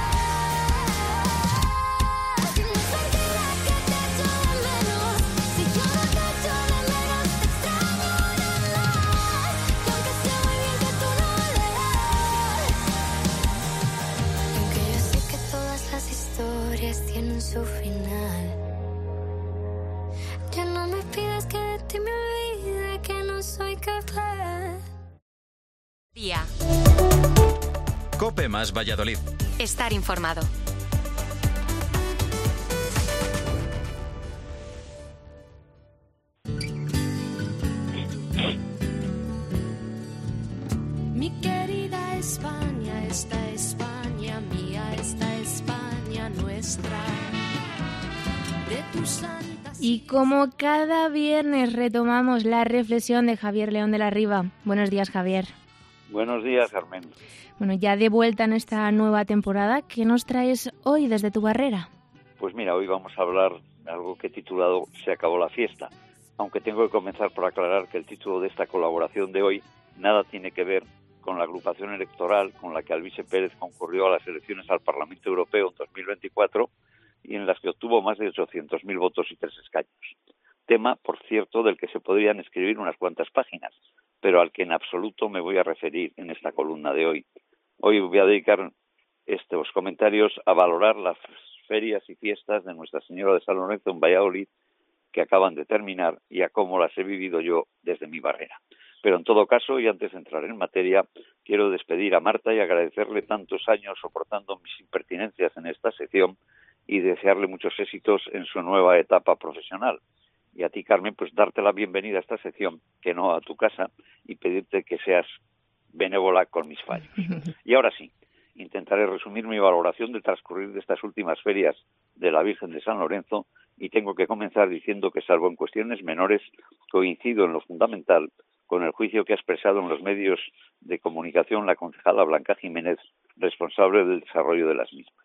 Si no es mentira que te echo de menos, si yo no te echo de menos, te extraño de más. Y aunque sé muy bien que tú no lo verás, y aunque yo sé que todas las historias tienen su final, ya no me pidas que de ti me olvide, que no soy capaz. Día. Cope más Valladolid. Estar informado. Mi querida España, esta España mía, esta España nuestra, de tus santas. Y como cada viernes retomamos la reflexión de Javier León de la Riva. Buenos días, Javier. Buenos días, Carmen. Bueno, ya de vuelta en esta nueva temporada, ¿qué nos traes hoy desde tu barrera? Pues mira, hoy vamos a hablar de algo que he titulado Se acabó la fiesta, aunque tengo que comenzar por aclarar que el título de esta colaboración de hoy nada tiene que ver con la agrupación electoral con la que Alvise Pérez concurrió a las elecciones al Parlamento Europeo en 2024 y en las que obtuvo más de 800.000 votos y 3 escaños. Tema, por cierto, del que se podrían escribir unas cuantas páginas, pero al que en absoluto me voy a referir en esta columna de hoy. Hoy voy a dedicar estos comentarios a valorar las ferias y fiestas de Nuestra Señora de San Lorenzo en Valladolid que acaban de terminar y a cómo las he vivido yo desde mi barrera. Pero en todo caso, y antes de entrar en materia, quiero despedir a Marta y agradecerle tantos años soportando mis impertinencias en esta sección y desearle muchos éxitos en su nueva etapa profesional. Y a ti, Carmen, pues darte la bienvenida a esta sección, que no a tu casa, y pedirte que seas benévola con mis fallos. Y ahora sí, intentaré resumir mi valoración del transcurrir de estas últimas ferias de la Virgen de San Lorenzo, y tengo que comenzar diciendo que, salvo en cuestiones menores, coincido en lo fundamental con el juicio que ha expresado en los medios de comunicación la concejala Blanca Jiménez, responsable del desarrollo de las mismas.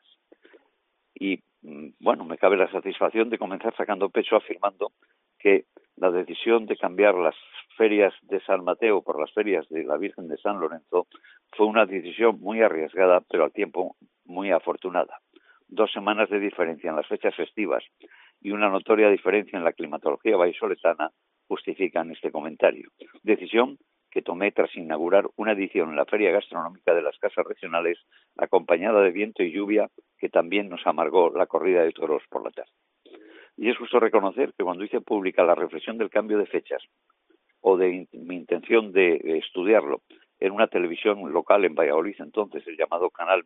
Y, bueno, me cabe la satisfacción de comenzar sacando pecho afirmando que la decisión de cambiar las ferias de San Mateo por las ferias de la Virgen de San Lorenzo fue una decisión muy arriesgada, pero al tiempo muy afortunada. 2 semanas de diferencia en las fechas festivas y una notoria diferencia en la climatología vallisoletana justifican este comentario. Decisión que tomé tras inaugurar una edición en la Feria Gastronómica de las Casas Regionales, acompañada de viento y lluvia, que también nos amargó la corrida de toros por la tarde. Y es justo reconocer que cuando hice pública la reflexión del cambio de fechas, o de mi intención de estudiarlo, en una televisión local en Valladolid, entonces el llamado Canal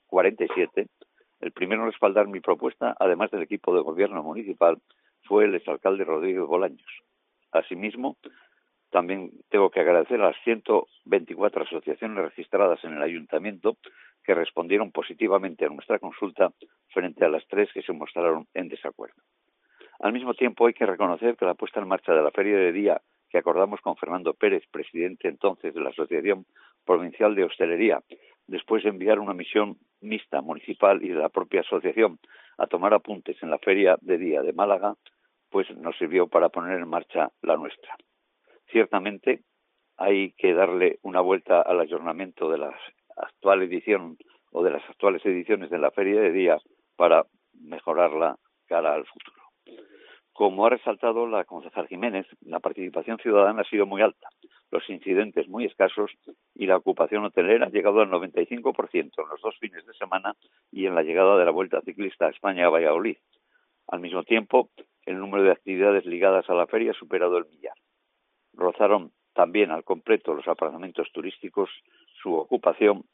47, el primero en respaldar mi propuesta, además del equipo de gobierno municipal, fue el exalcalde Rodrigo Bolaños. Asimismo, también tengo que agradecer a las 124 asociaciones registradas en el ayuntamiento que respondieron positivamente a nuestra consulta frente a las 3 que se mostraron en desacuerdo. Al mismo tiempo, hay que reconocer que la puesta en marcha de la Feria de Día que acordamos con Fernando Pérez, presidente entonces de la Asociación Provincial de Hostelería, después de enviar una misión mixta municipal y de la propia asociación a tomar apuntes en la Feria de Día de Málaga, pues nos sirvió para poner en marcha la nuestra. Ciertamente hay que darle una vuelta al ayornamiento de la actual edición o de las actuales ediciones de la Feria de Día para mejorarla cara al futuro. Como ha resaltado la concejal Jiménez, la participación ciudadana ha sido muy alta, los incidentes muy escasos y la ocupación hotelera ha llegado al 95% en los 2 fines de semana y en la llegada de la Vuelta Ciclista a España a Valladolid. Al mismo tiempo, el número de actividades ligadas a la feria ha superado el 1.000.000. Rozaron también al completo los apartamentos turísticos su ocupación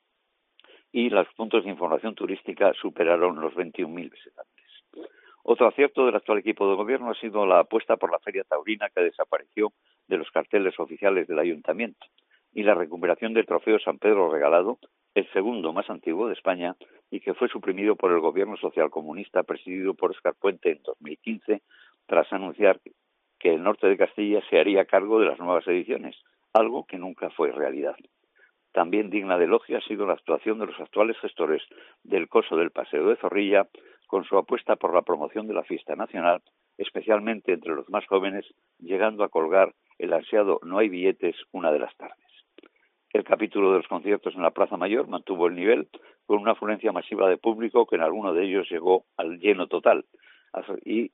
y los puntos de información turística superaron los 21.000 visitantes. Otro acierto del actual equipo de gobierno ha sido la apuesta por la Feria Taurina, que desapareció de los carteles oficiales del Ayuntamiento, y la recuperación del Trofeo San Pedro Regalado, el segundo más antiguo de España, y que fue suprimido por el gobierno socialcomunista presidido por Óscar Puente en 2015, tras anunciar que el norte de Castilla se haría cargo de las nuevas ediciones, algo que nunca fue realidad. También digna de elogio ha sido la actuación de los actuales gestores del coso del Paseo de Zorrilla, con su apuesta por la promoción de la fiesta nacional, especialmente entre los más jóvenes, llegando a colgar el ansiado No hay billetes una de las tardes. El capítulo de los conciertos en la Plaza Mayor mantuvo el nivel, con una afluencia masiva de público que en alguno de ellos llegó al lleno total, y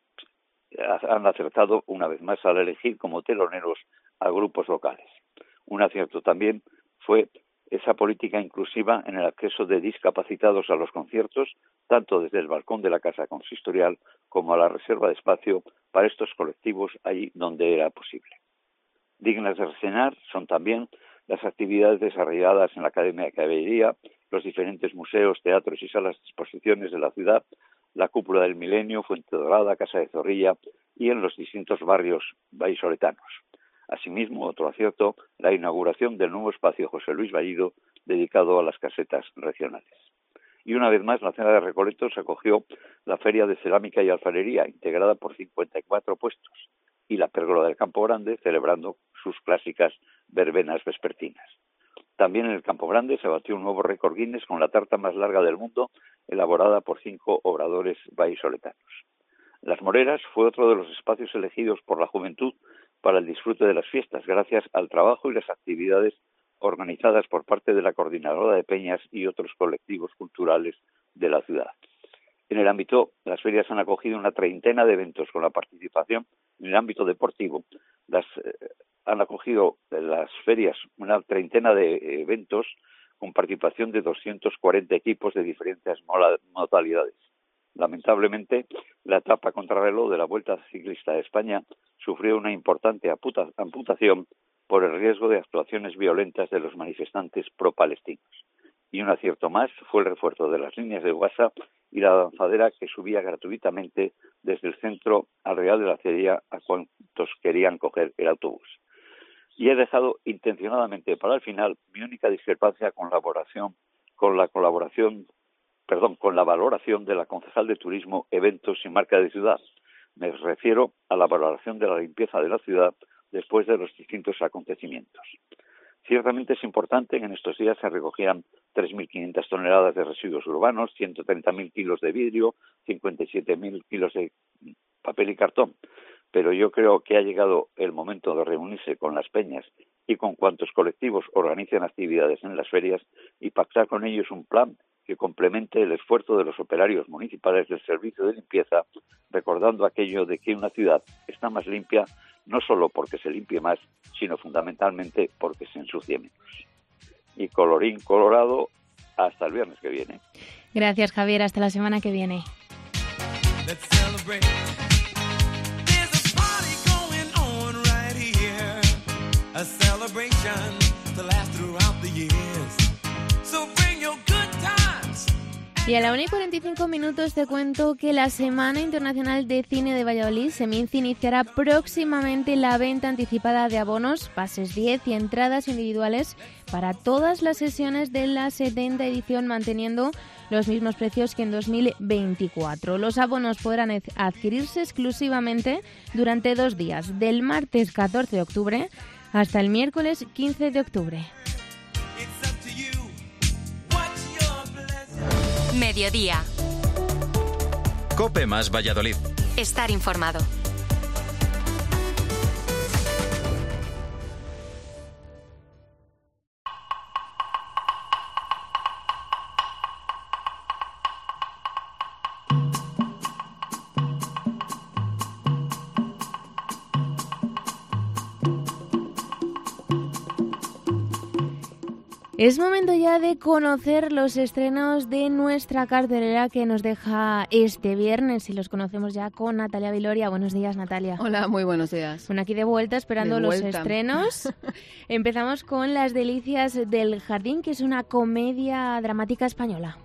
han acertado una vez más al elegir como teloneros a grupos locales. Un acierto también fue esa política inclusiva en el acceso de discapacitados a los conciertos, tanto desde el balcón de la Casa Consistorial como a la reserva de espacio para estos colectivos allí donde era posible. Dignas de reseñar son también las actividades desarrolladas en la Academia de Caballería, los diferentes museos, teatros y salas de exposiciones de la ciudad, la Cúpula del Milenio, Fuente Dorada, Casa de Zorrilla y en los distintos barrios vallisoletanos. Asimismo, otro acierto, la inauguración del nuevo espacio José Luis Vallido, dedicado a las casetas regionales. Y una vez más, la Cena de Recoletos acogió la Feria de Cerámica y Alfarería, integrada por 54 puestos, y la Pérgola del Campo Grande, celebrando sus clásicas verbenas vespertinas. También en el Campo Grande se batió un nuevo récord Guinness con la tarta más larga del mundo, elaborada por 5 obradores vallisoletanos. Las Moreras fue otro de los espacios elegidos por la juventud para el disfrute de las fiestas, gracias al trabajo y las actividades organizadas por parte de la Coordinadora de Peñas y otros colectivos culturales de la ciudad. En el ámbito, las ferias han acogido una treintena de eventos con la participación en el ámbito deportivo. Han acogido las ferias una treintena de eventos con participación de 240 equipos de diferentes modalidades. Lamentablemente, la etapa contrarreloj de la Vuelta Ciclista de España sufrió una importante amputación por el riesgo de actuaciones violentas de los manifestantes pro-palestinos. Y un acierto más fue el refuerzo de las líneas de WhatsApp y la lanzadera que subía gratuitamente desde el centro al Real de la Cería a cuantos querían coger el autobús. Y he dejado intencionadamente para el final mi única discrepancia con la valoración de la concejal de Turismo, Eventos y Marca de Ciudad. Me refiero a la valoración de la limpieza de la ciudad después de los distintos acontecimientos. Ciertamente es importante que en estos días se recogieran 3.500 toneladas de residuos urbanos, 130.000 kilos de vidrio, 57.000 kilos de papel y cartón, pero yo creo que ha llegado el momento de reunirse con las peñas y con cuantos colectivos organizan actividades en las ferias y pactar con ellos un plan que complemente el esfuerzo de los operarios municipales del servicio de limpieza, recordando aquello de que una ciudad está más limpia no solo porque se limpie más, sino fundamentalmente porque se ensucie menos. Y colorín colorado, hasta el viernes que viene. Gracias, Javier. Hasta la semana que viene. Y a la 1:45 te cuento que la Semana Internacional de Cine de Valladolid, SEMINCI, iniciará próximamente la venta anticipada de abonos, pases 10 y entradas individuales para todas las sesiones de la 70ª edición, manteniendo los mismos precios que en 2024. Los abonos podrán adquirirse exclusivamente durante 2 días, del martes 14 de octubre hasta el miércoles 15 de octubre. Mediodía. Cope más Valladolid. Estar informado. Es momento ya de conocer los estrenos de nuestra cartelera que nos deja este viernes y los conocemos ya con Natalia Viloria. Buenos días, Natalia. Hola, muy buenos días. Bueno, aquí de vuelta esperando los estrenos. Empezamos con Las delicias del jardín, que es una comedia dramática española.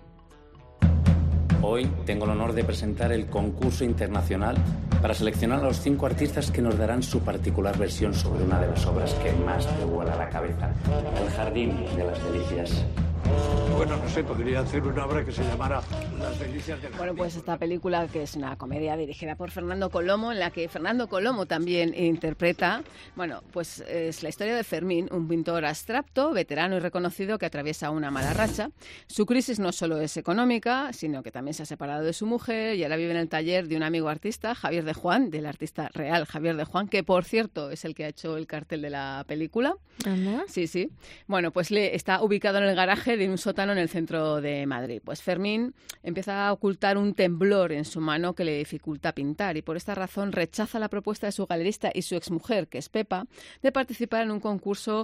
Hoy tengo el honor de presentar el concurso internacional para seleccionar a los 5 artistas que nos darán su particular versión sobre una de las obras que más te vuela la cabeza, El jardín de las delicias. Bueno, no sé, podría hacer una obra que se llamara Las delicias del jardín. Bueno, pues esta película, que es una comedia dirigida por Fernando Colomo, en la que Fernando Colomo también interpreta, bueno, pues es la historia de Fermín, un pintor abstracto, veterano y reconocido que atraviesa una mala racha. Su crisis no solo es económica, sino que también se ha separado de su mujer y ahora vive en el taller de un amigo artista, Javier de Juan, del artista real Javier de Juan, que por cierto es el que ha hecho el cartel de la película. ¿Anda? Sí, sí. Bueno, pues está ubicado en el garaje de un sótano en el centro de Madrid. Pues Fermín empieza a ocultar un temblor en su mano que le dificulta pintar y por esta razón rechaza la propuesta de su galerista y su exmujer, que es Pepa, de participar en un concurso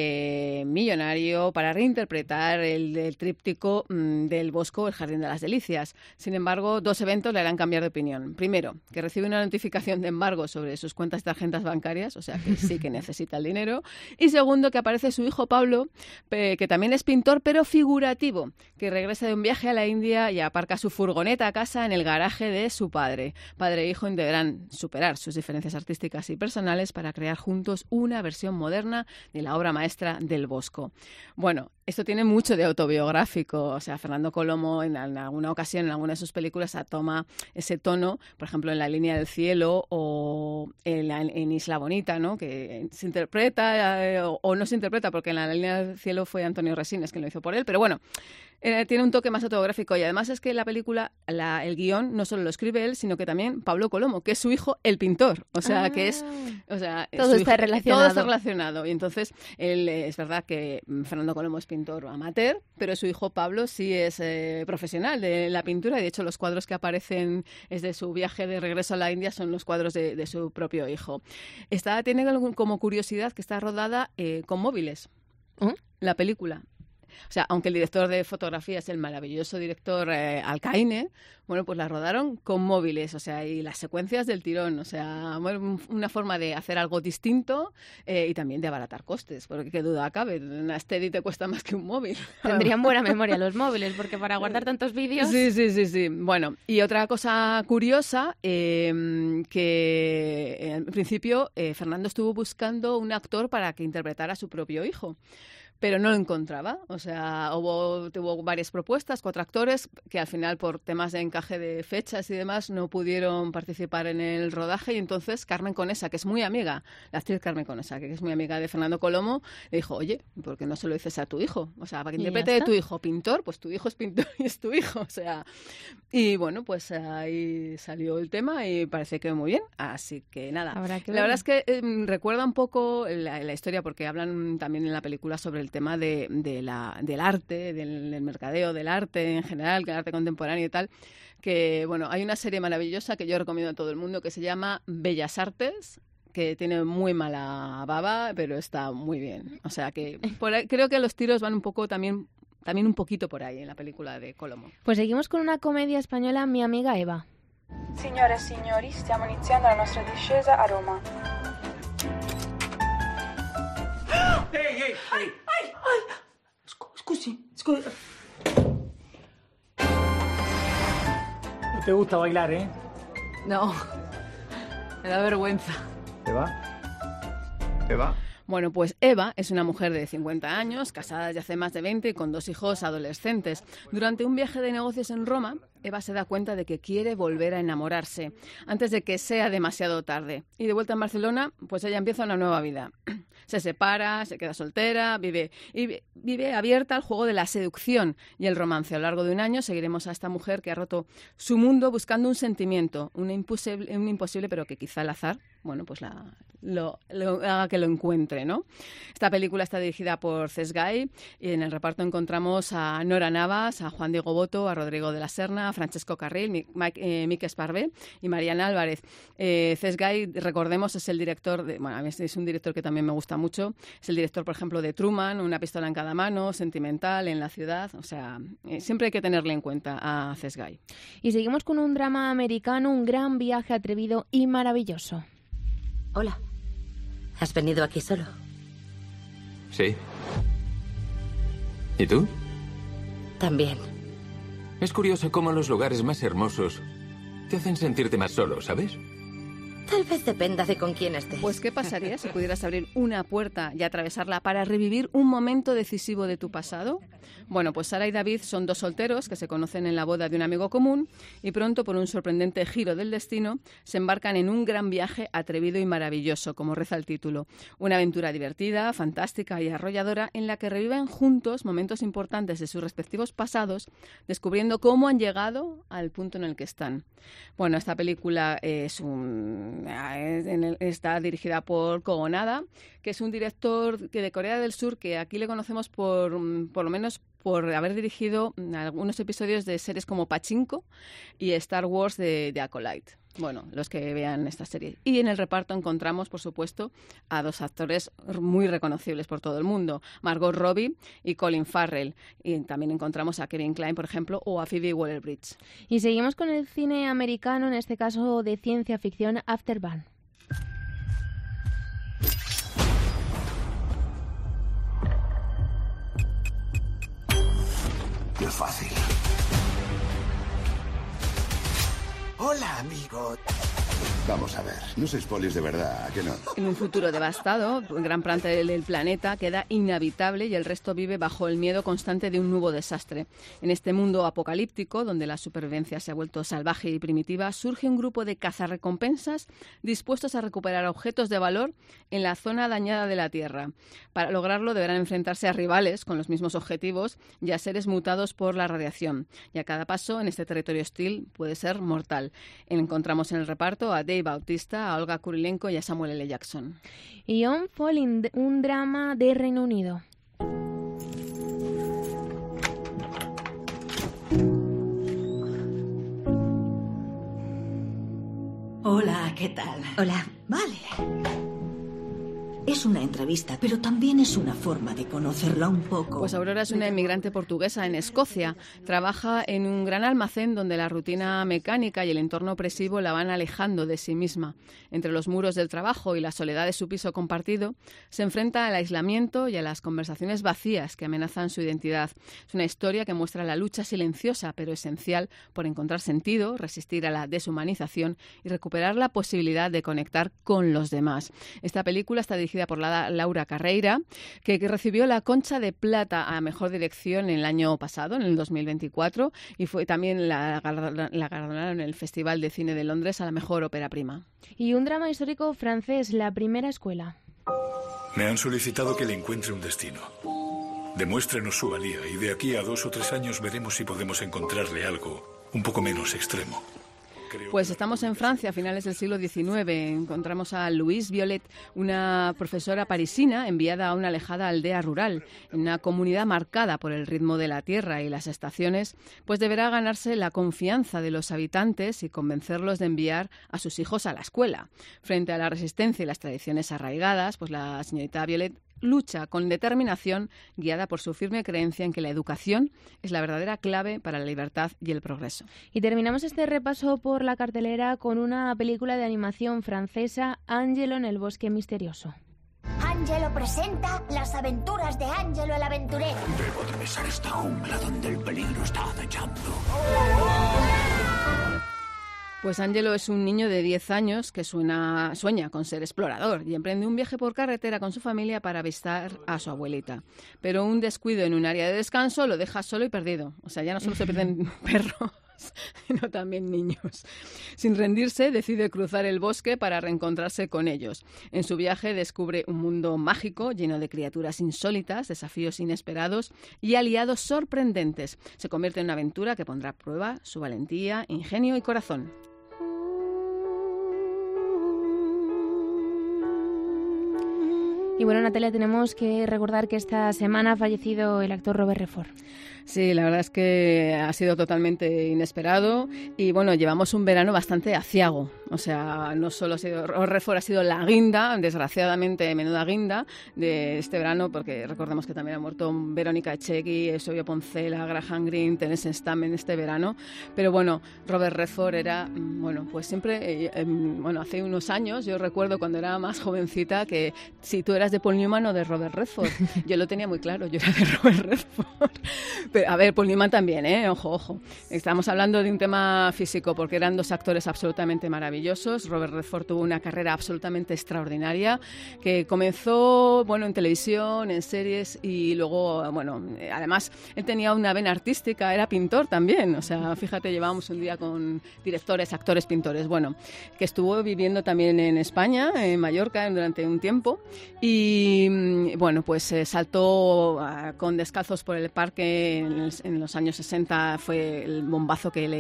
millonario para reinterpretar el tríptico del Bosco, El jardín de las delicias. Sin embargo, 2 eventos le harán cambiar de opinión. Primero, que recibe una notificación de embargo sobre sus cuentas de tarjetas bancarias, o sea que sí que necesita el dinero. Y segundo, que aparece su hijo Pablo, que también es pintor, pero figurativo, que regresa de un viaje a la India y aparca su furgoneta a casa en el garaje de su padre. Padre e hijo deberán superar sus diferencias artísticas y personales para crear juntos una versión moderna de la obra maestra del Bosco. Bueno, esto tiene mucho de autobiográfico, o sea, Fernando Colomo en alguna ocasión, en alguna de sus películas, toma ese tono, por ejemplo, en La línea del cielo o en Isla Bonita, ¿no? Que se interpreta o no se interpreta, porque en La línea del cielo fue Antonio Resines quien lo hizo por él, pero bueno, tiene un toque más autobiográfico y además es que la película, el guión, no solo lo escribe él, sino que también Pablo Colomo, que es su hijo, el pintor. O sea, que es... O sea, todo está relacionado. Todo está relacionado. Y entonces, es verdad que Fernando Colomo es pintor amateur, pero su hijo Pablo sí es profesional de la pintura y de hecho los cuadros que aparecen es de su viaje de regreso a la India, son los cuadros de su propio hijo. Tiene como curiosidad que está rodada con móviles. La película. O sea, aunque el director de fotografía es el maravilloso director Alcaine, bueno, pues la rodaron con móviles, o sea, y las secuencias del tirón, o sea, bueno, una forma de hacer algo distinto y también de abaratar costes, porque qué duda cabe, una Steady te cuesta más que un móvil. Tendrían buena memoria los móviles, porque para guardar tantos vídeos... Sí. Bueno, y otra cosa curiosa, que en principio Fernando estuvo buscando un actor para que interpretara a su propio hijo, pero no lo encontraba. O sea, tuvo varias propuestas, 4 actores, que al final por temas de encaje de fechas y demás no pudieron participar en el rodaje y entonces Carmen Conesa, que es muy amiga, la actriz Carmen Conesa, que es muy amiga de Fernando Colomo, le dijo, oye, ¿por qué no se lo dices a tu hijo? O sea, para que interprete de tu hijo pintor, pues tu hijo es pintor y es tu hijo, o sea. Y bueno, pues ahí salió el tema y parece que muy bien, así que nada. La verdad es que recuerda un poco la historia, porque hablan también en la película sobre el tema del arte, del mercadeo del arte en general, que el arte contemporáneo y tal, que bueno, hay una serie maravillosa que yo recomiendo a todo el mundo que se llama Bellas Artes, que tiene muy mala baba, pero está muy bien. O sea que por ahí, creo que los tiros van un poco también un poquito por ahí en la película de Colomo. Pues seguimos con una comedia española, Mi amiga Eva. Signore e signori, stiamo iniziando la nostra discesa a Roma. ¡Ey! ¡Ay! Scusi. No te gusta bailar, ¿eh? No, me da vergüenza. ¿Te va? Bueno, pues Eva es una mujer de 50 años, casada desde hace más de 20 y con 2 hijos adolescentes. Durante un viaje de negocios en Roma, Eva se da cuenta de que quiere volver a enamorarse antes de que sea demasiado tarde. Y de vuelta en Barcelona, pues ella empieza una nueva vida. Se separa, se queda soltera, vive abierta al juego de la seducción y el romance. A lo largo de un año seguiremos a esta mujer que ha roto su mundo buscando un sentimiento, un imposible, pero que quizá el azar, bueno, pues lo haga que lo encuentre, ¿no? Esta película está dirigida por Cesc Gai y en el reparto encontramos a Nora Navas, a Juan Diego Boto, a Rodrigo de la Serna, a Francesco Carril, Mike Esparvé y Mariana Álvarez. Cesc Gai, recordemos, es el director es un director que también me gusta mucho. Es el director, por ejemplo, de Truman, Una pistola en cada mano, Sentimental, En la ciudad. O sea, siempre hay que tenerle en cuenta a Cesc Gai. Y seguimos con un drama americano, Un gran viaje atrevido y maravilloso. Hola. ¿Has venido aquí solo? Sí. ¿Y tú? También. Es curioso cómo los lugares más hermosos te hacen sentirte más solo, ¿sabes? Tal vez dependa de con quién estés. Pues, ¿qué pasaría si pudieras abrir una puerta y atravesarla para revivir un momento decisivo de tu pasado? Bueno, pues Sara y David son dos solteros que se conocen en la boda de un amigo común y pronto, por un sorprendente giro del destino, se embarcan en un gran viaje atrevido y maravilloso, como reza el título. Una aventura divertida, fantástica y arrolladora en la que reviven juntos momentos importantes de sus respectivos pasados, descubriendo cómo han llegado al punto en el que están. Bueno, esta película está dirigida por Ko Gonada, que es un director de Corea del Sur que aquí le conocemos por lo menos por haber dirigido algunos episodios de series como Pachinko y Star Wars de Acolyte. Bueno, los que vean esta serie. Y en el reparto encontramos, por supuesto, a dos actores muy reconocibles por todo el mundo, Margot Robbie y Colin Farrell. Y también encontramos a Kevin Kline, por ejemplo, o a Phoebe Waller-Bridge. Y seguimos con el cine americano, en este caso de ciencia ficción, Afterburn. Qué fácil. Hola, amigo. Vamos a ver, no sois polis de verdad, ¿a que no? En un futuro devastado, gran parte del planeta queda inhabitable y el resto vive bajo el miedo constante de un nuevo desastre. En este mundo apocalíptico, donde la supervivencia se ha vuelto salvaje y primitiva, surge un grupo de cazarrecompensas dispuestos a recuperar objetos de valor en la zona dañada de la Tierra. Para lograrlo deberán enfrentarse a rivales con los mismos objetivos y a seres mutados por la radiación. Y a cada paso en este territorio hostil puede ser mortal. Encontramos en el reparto a Dave Bautista, a Olga Kurilenko y a Samuel L. Jackson. Y On Falling, un drama de Reino Unido. Hola, ¿qué tal? Hola. Vale. Es una entrevista, pero también es una forma de conocerla un poco. Pues Aurora es una inmigrante portuguesa en Escocia. Trabaja en un gran almacén donde la rutina mecánica y el entorno opresivo la van alejando de sí misma. Entre los muros del trabajo y la soledad de su piso compartido, se enfrenta al aislamiento y a las conversaciones vacías que amenazan su identidad. Es una historia que muestra la lucha silenciosa pero esencial por encontrar sentido, resistir a la deshumanización y recuperar la posibilidad de conectar con los demás. Esta película está dirigida por Laura Carreira, que recibió la Concha de Plata a Mejor Dirección en el año pasado, en el 2024, y fue también la galardonaron en el Festival de Cine de Londres a la Mejor Ópera Prima. Y un drama histórico francés, La primera escuela. Me han solicitado que le encuentre un destino. Demuéstrenos su valía y de aquí a 2 o 3 años veremos si podemos encontrarle algo un poco menos extremo. Pues estamos en Francia a finales del siglo XIX. Encontramos a Louise Violet, una profesora parisina enviada a una alejada aldea rural, en una comunidad marcada por el ritmo de la tierra y las estaciones, pues deberá ganarse la confianza de los habitantes y convencerlos de enviar a sus hijos a la escuela. Frente a la resistencia y las tradiciones arraigadas, pues la señorita Violet lucha con determinación, guiada por su firme creencia en que la educación es la verdadera clave para la libertad y el progreso. Y terminamos este repaso por la cartelera con una película de animación francesa, Angelo en el bosque misterioso. Angelo presenta Las aventuras de Angelo el aventurero. Debo de besar esta jungla donde el peligro está acechando. Pues Angelo es un niño de 10 años que sueña con ser explorador y emprende un viaje por carretera con su familia para visitar a su abuelita. Pero un descuido en un área de descanso lo deja solo y perdido. O sea, ya no solo se pierde un perro, sino también niños. Sin rendirse, decide cruzar el bosque para reencontrarse con ellos. En su viaje descubre un mundo mágico lleno de criaturas insólitas, desafíos inesperados y aliados sorprendentes. Se convierte en una aventura que pondrá a prueba su valentía, ingenio y corazón. Y bueno, Natalia, tenemos que recordar que esta semana ha fallecido el actor Robert Redford. Sí, la verdad es que ha sido totalmente inesperado y bueno, llevamos un verano bastante aciago. O sea, no solo ha sido Redford, ha sido la guinda, desgraciadamente menuda guinda de este verano, porque recordemos que también ha muerto Verónica Echegui, Eusebio Poncela, Graham Greene, Terence Stammen este verano. Pero bueno, Robert Redford era, bueno, pues siempre, hace unos años, yo recuerdo cuando era más jovencita que si tú eras de Paul Newman o de Robert Redford, yo lo tenía muy claro, yo era de Robert Redford. Pero, a ver, Paul Newman también, ojo. Estamos hablando de un tema físico porque eran dos actores absolutamente maravillosos. Robert Redford tuvo una carrera absolutamente extraordinaria que comenzó, bueno, en televisión, en series y luego, bueno, además él tenía una vena artística, era pintor también. O sea, fíjate, llevábamos un día con directores, actores, pintores. Bueno, que estuvo viviendo también en España, en Mallorca, durante un tiempo y, bueno, pues saltó con Descalzos por el Parque en los años 60, fue el bombazo que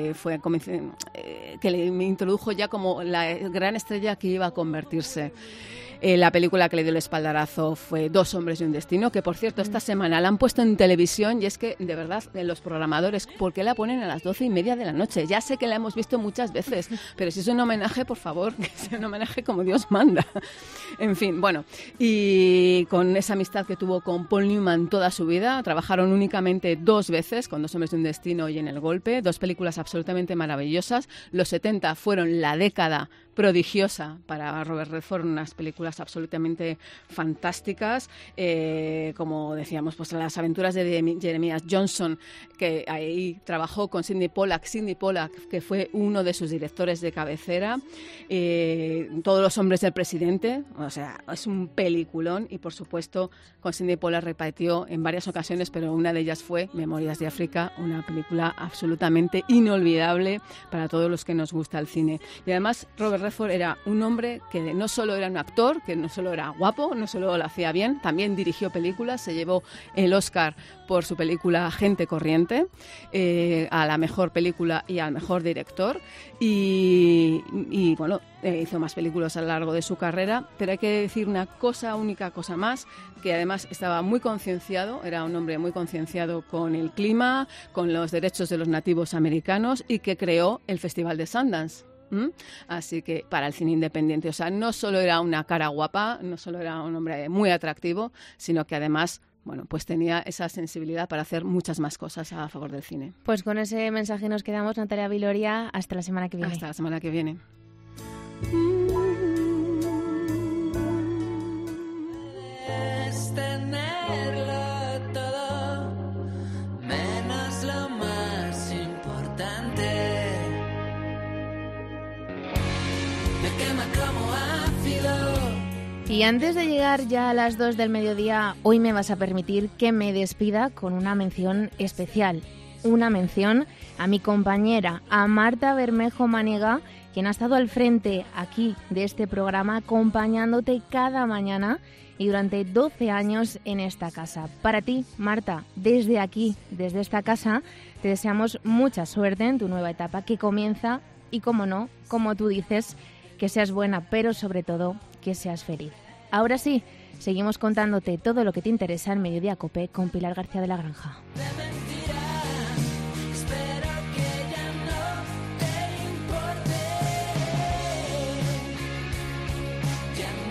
le introdujo ya como la gran estrella que iba a convertirse. La película que le dio el espaldarazo fue Dos hombres y un destino, que por cierto esta semana la han puesto en televisión y es que de verdad los programadores, ¿por qué la ponen a las 12:30 de la noche? Ya sé que la hemos visto muchas veces, pero si es un homenaje, por favor, que sea un homenaje como Dios manda. En fin, bueno, y con esa amistad que tuvo con Paul Newman toda su vida, trabajaron únicamente 2 veces, con Dos hombres y un destino y En el golpe, 2 películas absolutamente maravillosas. Los 70 fueron la década prodigiosa para Robert Redford, unas películas absolutamente fantásticas, como decíamos, pues Las aventuras de Jeremiah Johnson, que ahí trabajó con Sidney Pollack, que fue uno de sus directores de cabecera, Todos los hombres del presidente, o sea, es un peliculón y por supuesto con Sidney Pollack repitió en varias ocasiones, pero una de ellas fue Memorias de África, una película absolutamente inolvidable para todos los que nos gusta el cine. Y además Robert Redford era un hombre que no solo era un actor, que no solo era guapo, no solo lo hacía bien, también dirigió películas, se llevó el Oscar por su película Gente Corriente, a la mejor película y al mejor director y bueno, hizo más películas a lo largo de su carrera, pero hay que decir una única cosa más, que además estaba muy concienciado, era un hombre muy concienciado con el clima, con los derechos de los nativos americanos y que creó el Festival de Sundance. Así que para el cine independiente, o sea, no solo era una cara guapa, no solo era un hombre muy atractivo, sino que además, bueno, pues tenía esa sensibilidad para hacer muchas más cosas a favor del cine. Pues con ese mensaje nos quedamos, Natalia Viloria, hasta la semana que viene. Hasta la semana que viene. Es tenerlo todo, menos lo más importante. Me quema como ácido. Y antes de llegar ya a las 2 del mediodía, hoy me vas a permitir que me despida con una mención especial. Una mención a mi compañera, a Marta Bermejo Maniga, quien ha estado al frente aquí de este programa, acompañándote cada mañana y durante 12 años en esta casa. Para ti, Marta, desde aquí, desde esta casa, te deseamos mucha suerte en tu nueva etapa que comienza y, como no, como tú dices, que seas buena, pero sobre todo que seas feliz. Ahora sí, seguimos contándote todo lo que te interesa en Mediodía Cope con Pilar García de la Granja.